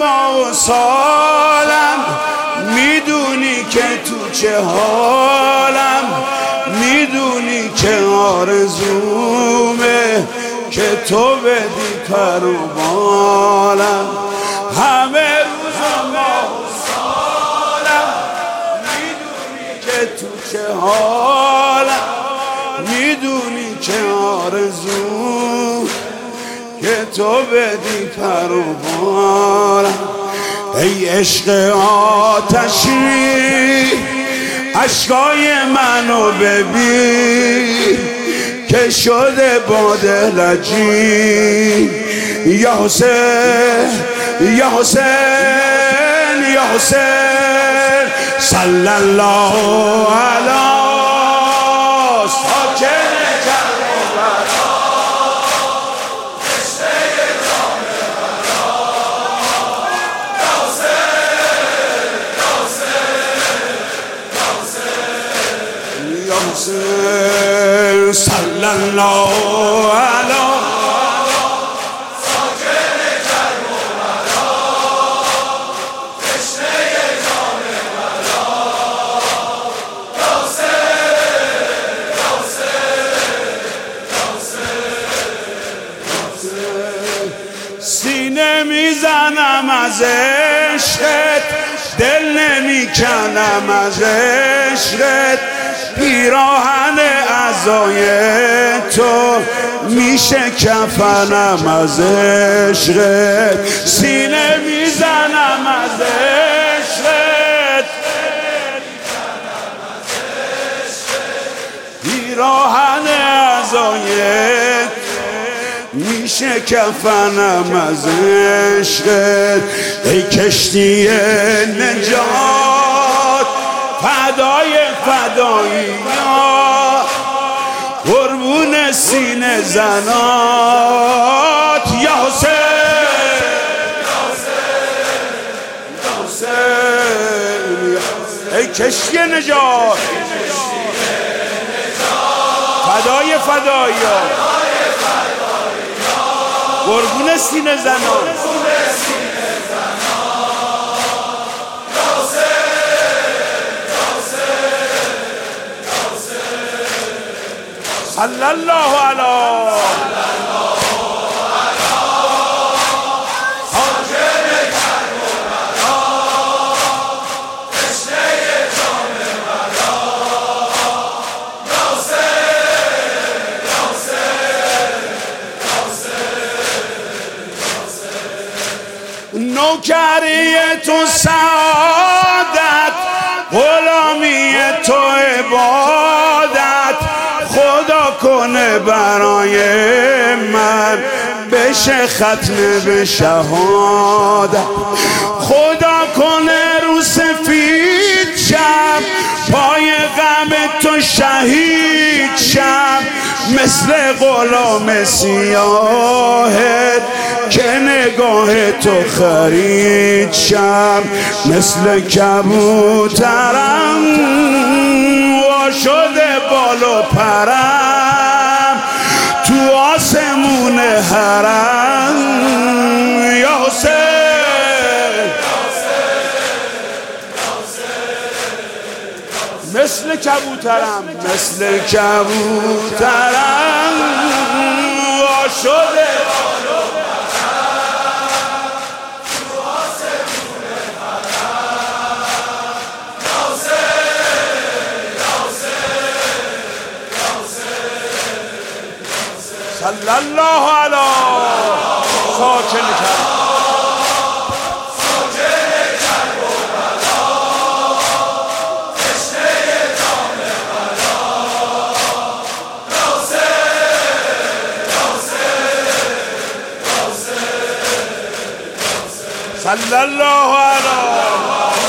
روزا و سالم، میدونی که تو چه حالم، میدونی که آرزومه که تو بدی پر و بالم. همه روزا ماه و سالم، میدونی که تو چه حالم، میدونی که آرزو که تو بدی پر و بالم. ای عشق آتشی عشقای منو ببین که شده باد لجی. یا حسین یا حسین یا حسین صلی الله علی ساکن کربلا، رشته جام بلا. یا حسین یا حسین یا حسین صلی الله علی ساکن کربلا، رشته جام بلا. یا حسین یا حسین. سینه میزنم از عشقت، دل نمیکنم از عشقت، پیراهن عزای تو میشه کفنم از عشقت. سینه میزنم از عشقت، پیراهن عزای میشه کفنم از عشقت. ای کشتی نجات فدای فداییات، قربون سینه زنات. یا حسین یا حسین ای کشتی نجات فدای فداییات، قربون سینه زنات. صلی الله علی ساکن کربلا، رشته جام بلا. یا حسین یا حسین. نوکری تو سعادت، غلامی تو عبادت، خدا کنه برای من بشه ختم به شهادت. خدا کنه رو سفید شم، پای غم تو شهید شم، مثل غلام سیاهت که نگاه تو خرید شم. مثل کبوترم وا شده بال و پرم تو آسمون حرم. یا حسین مثل کبوترم، مثل کبوترم وا شده بال و پرم تو آسمون حرم. یا حسین یا حسین صلی الله علی ساکن کربلا. صلی الله علی